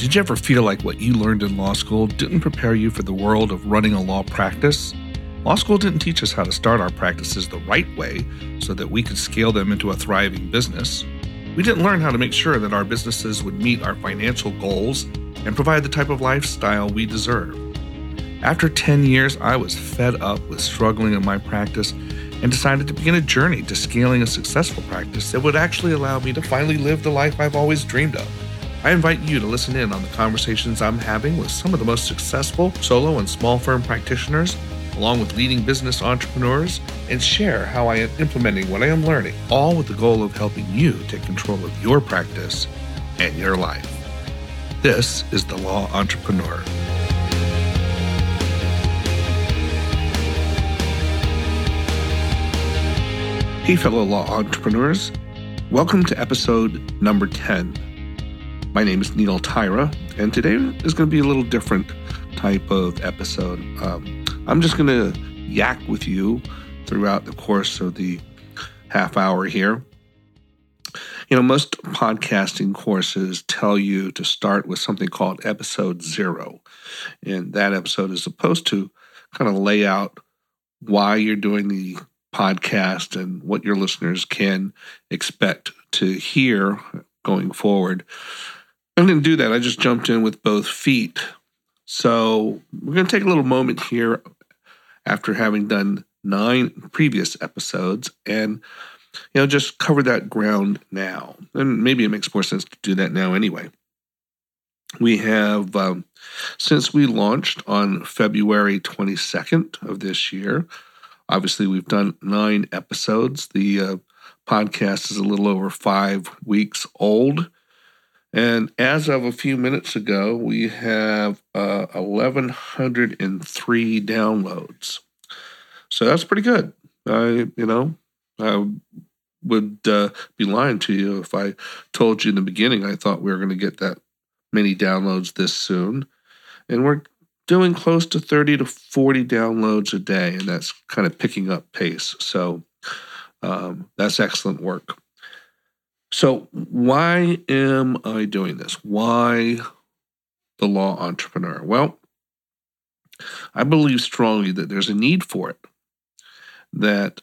Did you ever feel like what you learned in law school didn't prepare you for the world of running a law practice? Law school didn't teach us how to start our practices the right way so that we could scale them into a thriving business. We didn't learn how to make sure that our businesses would meet our financial goals and provide the type of lifestyle we deserve. After 10 years, I was fed up with struggling in my practice and decided to begin a journey to scaling a successful practice that would actually allow me to finally live the life I've always dreamed of. I invite you to listen in on the conversations I'm having with some of the most successful solo and small firm practitioners, along with leading business entrepreneurs, and share how I am implementing what I am learning, all with the goal of helping you take control of your practice and your life. This is The Law Entrepreneur. Hey, fellow law entrepreneurs. Welcome to episode number 10. My name is Neil Tyra, and today is going to be a little different type of episode. I'm just going to yak with you throughout the course of the half hour here. You know, most podcasting courses tell you to start with something called episode 0. And that episode is supposed to kind of lay out why you're doing the podcast and what your listeners can expect to hear going forward. I didn't do that. I just jumped in with both feet. So we're going to take a little moment here after having done 9 previous episodes and, just cover that ground now. And maybe it makes more sense to do that now anyway. We have, since we launched on February 22nd of this year, obviously we've done 9 episodes. The podcast is a little over 5 weeks old. And as of a few minutes ago, we have 1,103 downloads. So that's pretty good. I would be lying to you if I told you in the beginning I thought we were going to get that many downloads this soon. And we're doing close to 30 to 40 downloads a day, and that's kind of picking up pace. So that's excellent work. So why am I doing this? Why the law entrepreneur? Well, I believe strongly that there's a need for it, that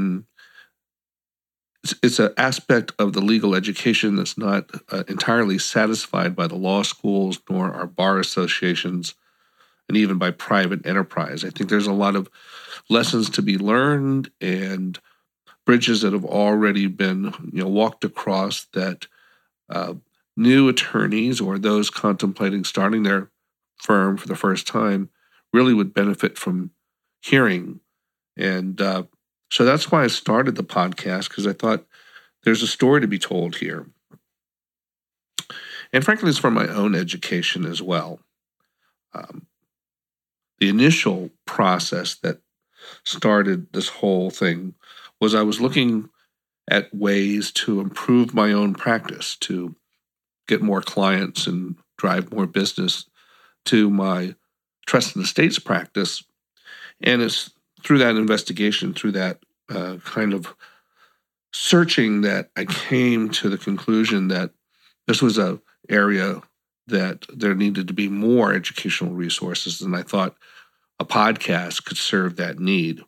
it's an aspect of the legal education that's not entirely satisfied by the law schools nor our bar associations and even by private enterprise. I think there's a lot of lessons to be learned and bridges that have already been walked across that new attorneys or those contemplating starting their firm for the first time really would benefit from hearing. And so that's why I started the podcast, because I thought there's a story to be told here. And frankly, it's for my own education as well. The initial process that started this whole thing was I was looking at ways to improve my own practice, to get more clients and drive more business to my trust and estates practice. And it's through that investigation, through that kind of searching, that I came to the conclusion that this was an area that there needed to be more educational resources, and I thought a podcast could serve that need.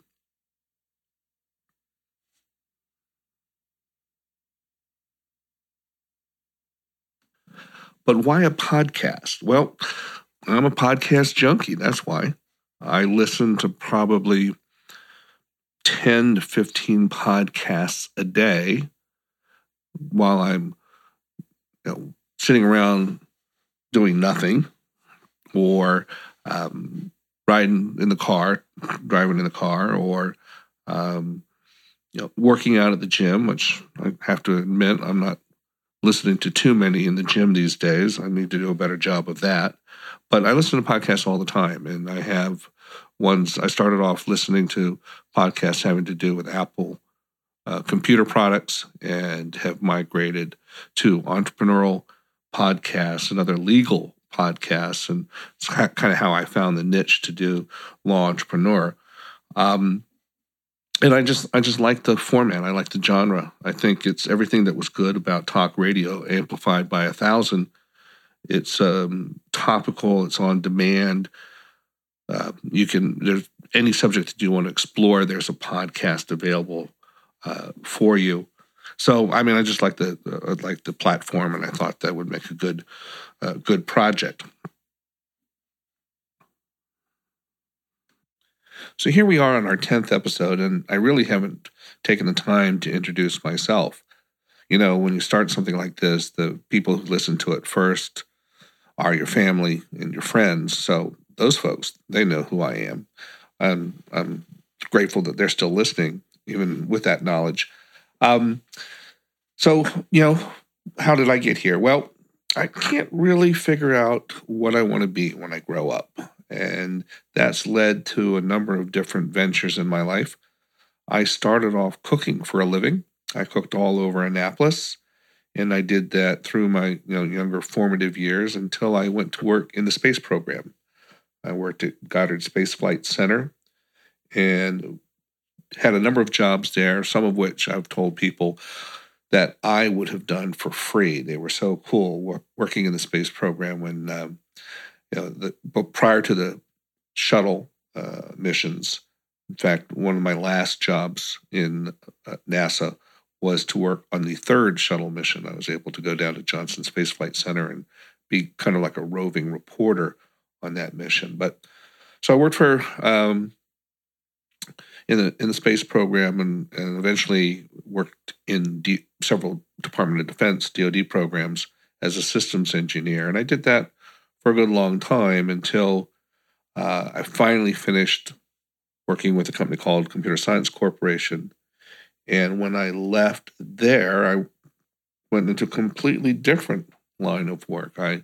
But why a podcast? Well, I'm a podcast junkie. That's why. I listen to probably 10 to 15 podcasts a day while I'm sitting around doing nothing, or driving in the car, or working out at the gym, which I have to admit I'm not listening to too many in the gym these days. I need to do a better job of that. But I listen to podcasts all the time, and I have ones. I started off listening to podcasts having to do with Apple computer products, and have migrated to entrepreneurial podcasts and other legal podcasts, and it's kind of how I found the niche to do Law Entrepreneur. And I just like the format. I like the genre. I think it's everything that was good about talk radio amplified by 1,000. It's topical. It's on demand. There's any subject that you want to explore, there's a podcast available for you. So, I mean, I just like the platform, and I thought that would make a good project. So here we are on our 10th episode, and I really haven't taken the time to introduce myself. You know, when you start something like this, the people who listen to it first are your family and your friends. So those folks, they know who I am. I'm grateful that they're still listening, even with that knowledge. So, how did I get here? Well, I can't really figure out what I want to be when I grow up. And that's led to a number of different ventures in my life. I started off cooking for a living. I cooked all over Annapolis, and I did that through my younger formative years until I went to work in the space program. I worked at Goddard Space Flight Center and had a number of jobs there, some of which I've told people that I would have done for free. They were so cool working in the space program when, but prior to the shuttle missions. In fact, one of my last jobs in NASA was to work on the third shuttle mission. I was able to go down to Johnson Space Flight Center and be kind of like a roving reporter on that mission. So I worked for in the space program and eventually worked in several Department of Defense, DoD programs as a systems engineer. And I did that for a good long time until I finally finished working with a company called Computer Science Corporation. And when I left there, I went into a completely different line of work. I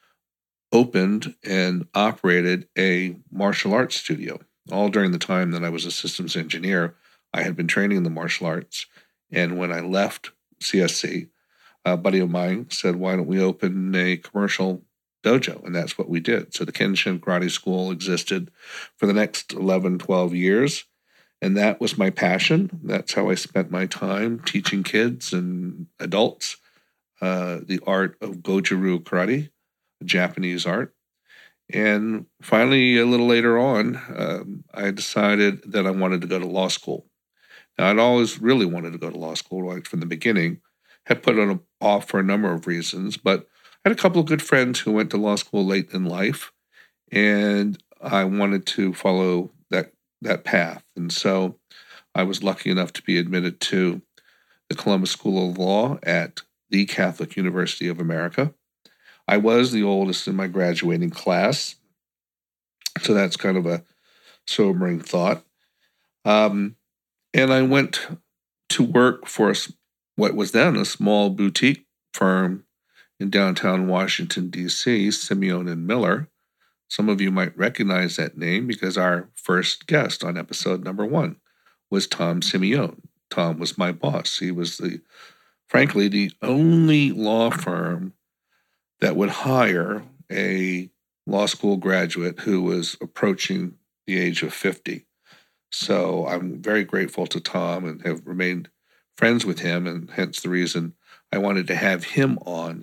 opened and operated a martial arts studio. All during the time that I was a systems engineer, I had been training in the martial arts. And when I left CSC, a buddy of mine said, why don't we open a commercial dojo? And that's what we did. So the Kenshin Karate School existed for the next 11, 12 years. And that was my passion. That's how I spent my time teaching kids and adults the art of Goju-Ryu Karate, a Japanese art. And finally, a little later on, I decided that I wanted to go to law school. Now, I'd always really wanted to go to law school right from the beginning. Had put it off for a number of reasons, but I had a couple of good friends who went to law school late in life, and I wanted to follow that path. And so I was lucky enough to be admitted to the Columbus School of Law at the Catholic University of America. I was the oldest in my graduating class, so that's kind of a sobering thought. And I went to work for what was then a small boutique firm in downtown Washington, D.C., Simeone and Miller. Some of you might recognize that name because our first guest on episode number 1 was Tom Simeone. Tom was my boss. He was frankly, the only law firm that would hire a law school graduate who was approaching the age of 50. So I'm very grateful to Tom and have remained friends with him, and hence the reason I wanted to have him on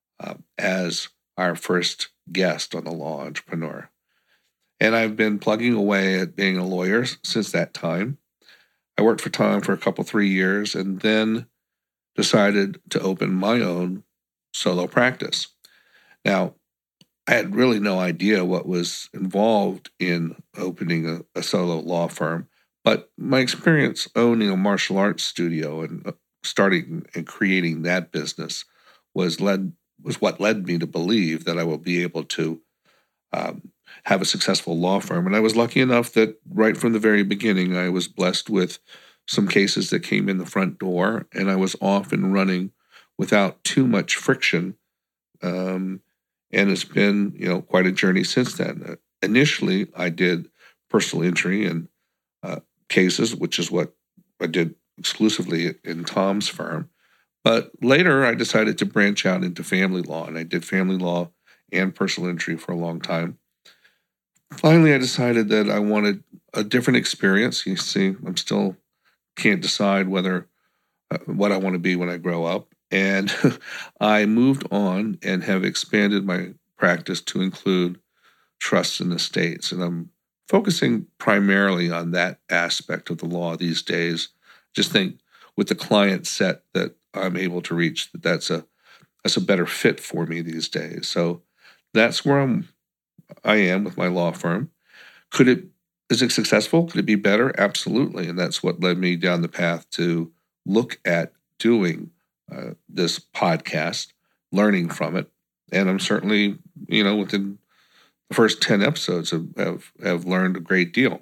as our first guest on The Law Entrepreneur. And I've been plugging away at being a lawyer since that time. I worked for Tom for 3 years and then decided to open my own solo practice. Now, I had really no idea what was involved in opening a solo law firm, but my experience owning a martial arts studio and starting and creating that business was what led me to believe that I will be able to have a successful law firm. And I was lucky enough that right from the very beginning, I was blessed with some cases that came in the front door, and I was off and running without too much friction. And it's been, quite a journey since then. Initially, I did personal injury and cases, which is what I did exclusively in Tom's firm. But later, I decided to branch out into family law, and I did family law and personal injury for a long time. Finally, I decided that I wanted a different experience. You see, I'm still can't decide whether what I want to be when I grow up. And I moved on and have expanded my practice to include trusts and estates. And I'm focusing primarily on that aspect of the law these days. Just think with the client set that I'm able to reach, that's a better fit for me these days. So that's where I am with my law firm. Is it successful? Could it be better? Absolutely. And that's what led me down the path to look at doing this podcast, learning from it. And I'm certainly, within the first 10 episodes have learned a great deal.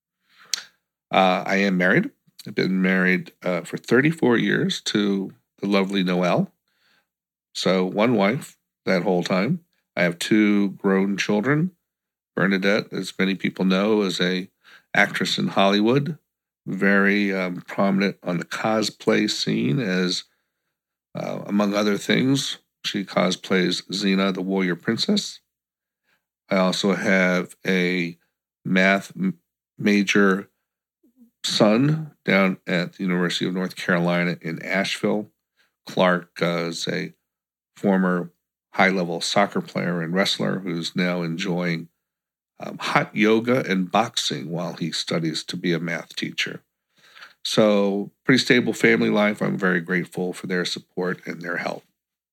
I am married. I've been married for 34 years to the lovely Noelle. So one wife that whole time. I have 2 grown children. Bernadette, as many people know, is a actress in Hollywood, very prominent on the cosplay scene as, among other things, she cosplays Xena, the warrior princess. I also have a math major son down at the University of North Carolina in Asheville. Clark is a former high-level soccer player and wrestler who's now enjoying hot yoga and boxing while he studies to be a math teacher. So pretty stable family life. I'm very grateful for their support and their help.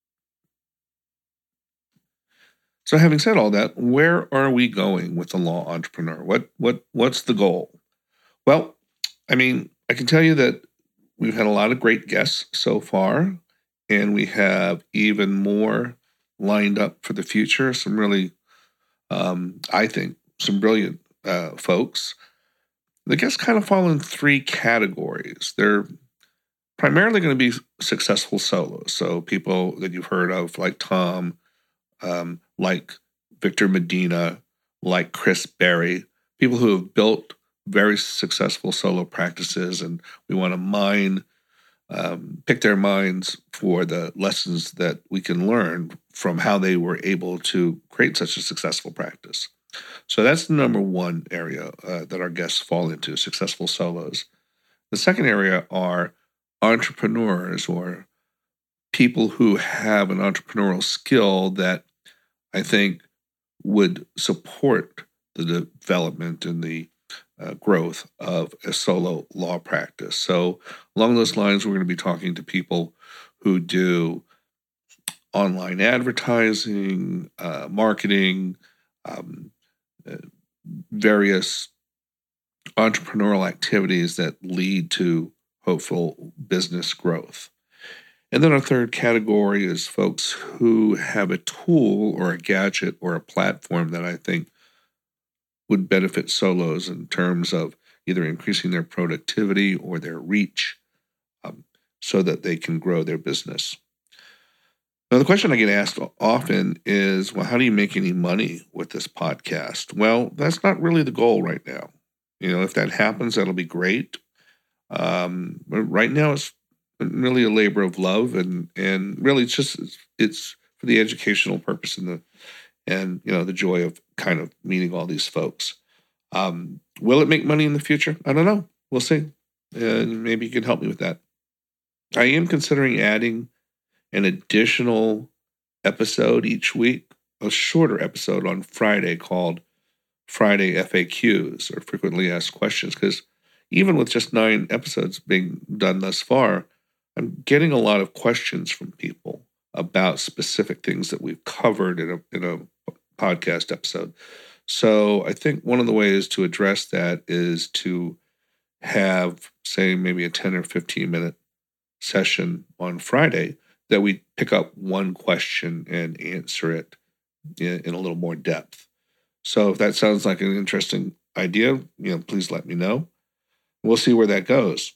So having said all that, where are we going with the law entrepreneur? What's the goal? Well, I can tell you that we've had a lot of great guests so far, and we have even more lined up for the future. Some really, I think, some brilliant folks. The guests kind of fall in 3 categories. They're primarily going to be successful solos. So people that you've heard of, like Tom, like Victor Medina, like Chris Berry, people who have built very successful solo practices, and we want to pick their minds for the lessons that we can learn from how they were able to create such a successful practice. So that's the number one area that our guests fall into, successful solos. The second area are entrepreneurs or people who have an entrepreneurial skill that I think would support the development and the growth of a solo law practice. So along those lines, we're going to be talking to people who do online advertising, marketing, various entrepreneurial activities that lead to hopeful business growth. And then our third category is folks who have a tool or a gadget or a platform that I think would benefit solos in terms of either increasing their productivity or their reach so that they can grow their business. Now, the question I get asked often is, well, how do you make any money with this podcast? Well, that's not really the goal right now. If that happens, that'll be great. But right now, it's really a labor of love, and really it's for the educational purpose and the joy of kind of meeting all these folks. Will it make money in the future? I don't know. We'll see. And maybe you can help me with that. I am considering adding an additional episode each week, a shorter episode on Friday called Friday FAQs, or frequently asked questions, because even with just 9 episodes being done thus far, I'm getting a lot of questions from people about specific things that we've covered in a podcast episode. So I think one of the ways to address that is to have, say, maybe a 10 or 15 minute session on Friday that we pick up one question and answer it in a little more depth. So if that sounds like an interesting idea, please let me know. We'll see where that goes.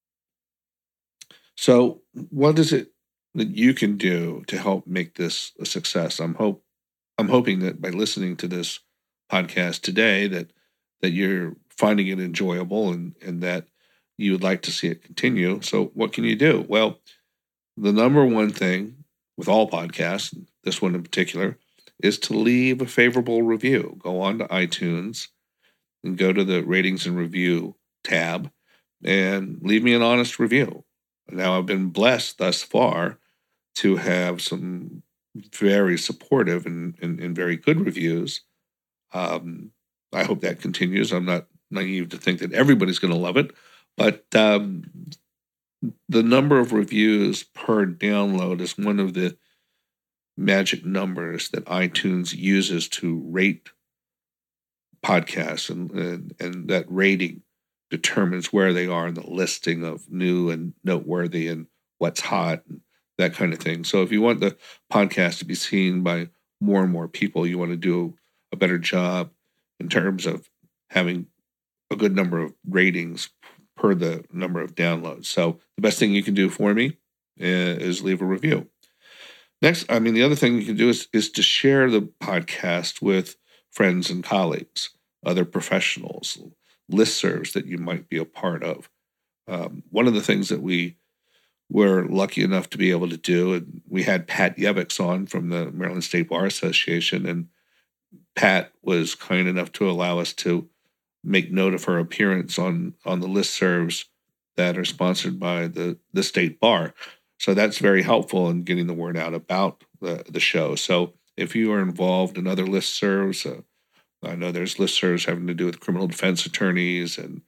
So what is it that you can do to help make this a success? I'm hoping that by listening to this podcast today that you're finding it enjoyable and that you would like to see it continue. So what can you do? Well, the number one thing with all podcasts, this one in particular, is to leave a favorable review. Go on to iTunes and go to the ratings and review tab and leave me an honest review. Now, I've been blessed thus far to have some very supportive and very good reviews. I hope that continues. I'm not naive to think that everybody's going to love it, but the number of reviews per download is one of the magic numbers that iTunes uses to rate podcasts, and that rating determines where they are in the listing of new and noteworthy and what's hot and that kind of thing. So if you want the podcast to be seen by more and more people, you want to do a better job in terms of having a good number of ratings per the number of downloads. So the best thing you can do for me is leave a review. Next, the other thing you can do is to share the podcast with friends and colleagues, other professionals, listservs that you might be a part of. One of the things that we were lucky enough to be able to do, and we had Pat Yeviks on from the Maryland State Bar Association, and Pat was kind enough to allow us to make note of her appearance on the listservs that are sponsored by the State Bar. So that's very helpful in getting the word out about the show. So if you are involved in other listservs, I know there's listservs having to do with criminal defense attorneys and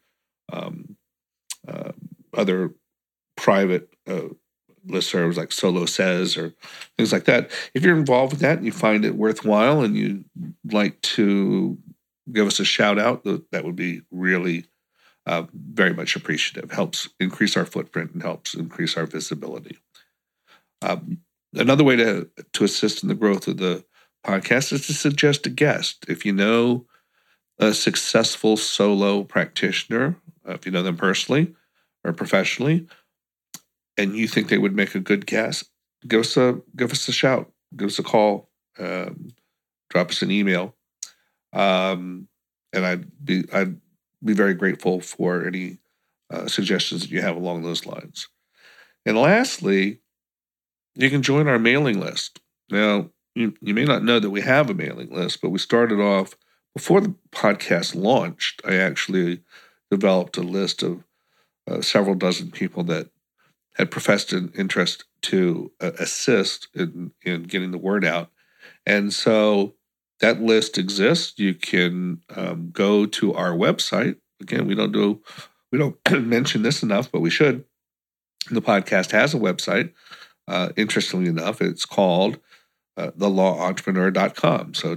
other private listservs like Solo Says or things like that. If you're involved with that and you find it worthwhile and you'd like to give us a shout out, that would be really very much appreciative. Helps increase our footprint and helps increase our visibility. Another way to assist in the growth of the podcast is to suggest a guest. If you know a successful solo practitioner, if you know them personally or professionally, and you think they would make a good guest, give us a shout, give us a call, drop us an email, and I'd be very grateful for any suggestions that you have along those lines. And lastly, you can join our mailing list. Now, you may not know that we have a mailing list, but we started off before the podcast launched. I actually developed a list of several dozen people that had professed an interest to assist in getting the word out. And so that list exists. You can go to our website. Again, we don't mention this enough, but we should. The podcast has a website. Interestingly enough, it's called thelawentrepreneur.com. So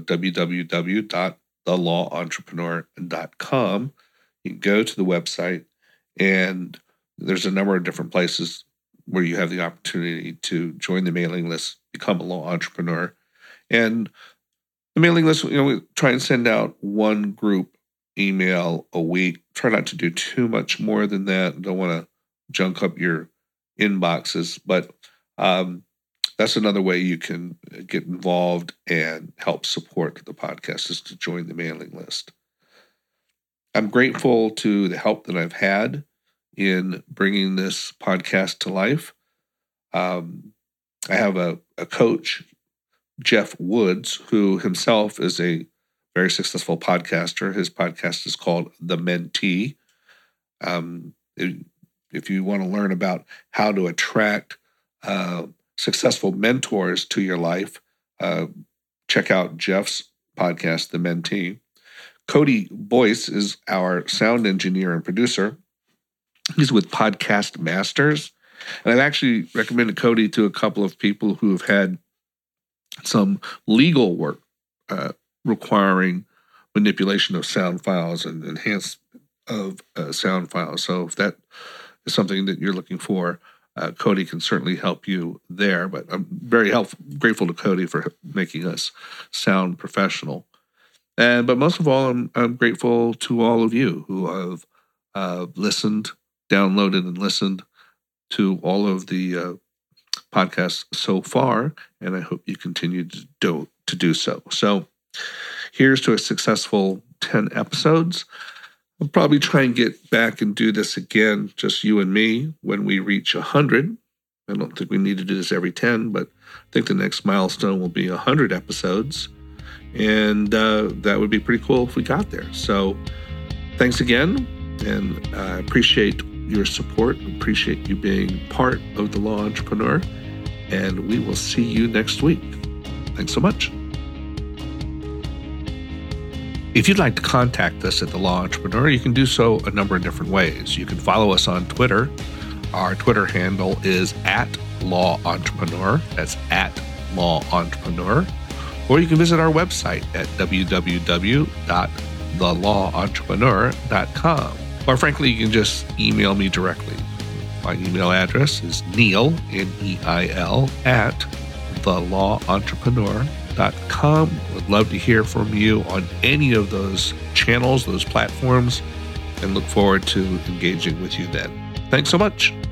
www.thelawentrepreneur.com. You can go to the website, and there's a number of different places where you have the opportunity to join the mailing list, become a law entrepreneur. And the mailing list, we try and send out one group email a week. Try not to do too much more than that. Don't want to junk up your inboxes, but that's another way you can get involved and help support the podcast, is to join the mailing list. I'm grateful to the help that I've had in bringing this podcast to life. I have a coach, Jeff Woods, who himself is a very successful podcaster. His podcast is called The Mentee. If you want to learn about how to attract successful mentors to your life, check out Jeff's podcast, The Mentee. Cody Boyce is our sound engineer and producer. He's with Podcast Masters. And I've actually recommended Cody to a couple of people who have had some legal work requiring manipulation of sound files and enhancement of sound files. So if that is something that you're looking for, Cody can certainly help you there. But I'm very grateful to Cody for making us sound professional. But most of all, I'm grateful to all of you who have listened, downloaded, and listened to all of the podcasts so far, and I hope you continue to do so. So here's to a successful 10 episodes. I'll probably try and get back and do this again, just you and me, when we reach 100. I don't think we need to do this every 10, but I think the next milestone will be 100 episodes. And that would be pretty cool if we got there. So thanks again, and I appreciate your support. Appreciate you being part of The Law Entrepreneur. and we will see you next week. Thanks so much. If you'd like to contact us at The Law Entrepreneur, you can do so a number of different ways. You can follow us on Twitter. Our Twitter handle is @LawEntrepreneur. That's @LawEntrepreneur. Or you can visit our website at www.thelawentrepreneur.com. Or frankly, you can just email me directly. My email address is Neil, Neil, @thelawentrepreneur.com. Would love to hear from you on any of those channels, those platforms, and look forward to engaging with you then. Thanks so much.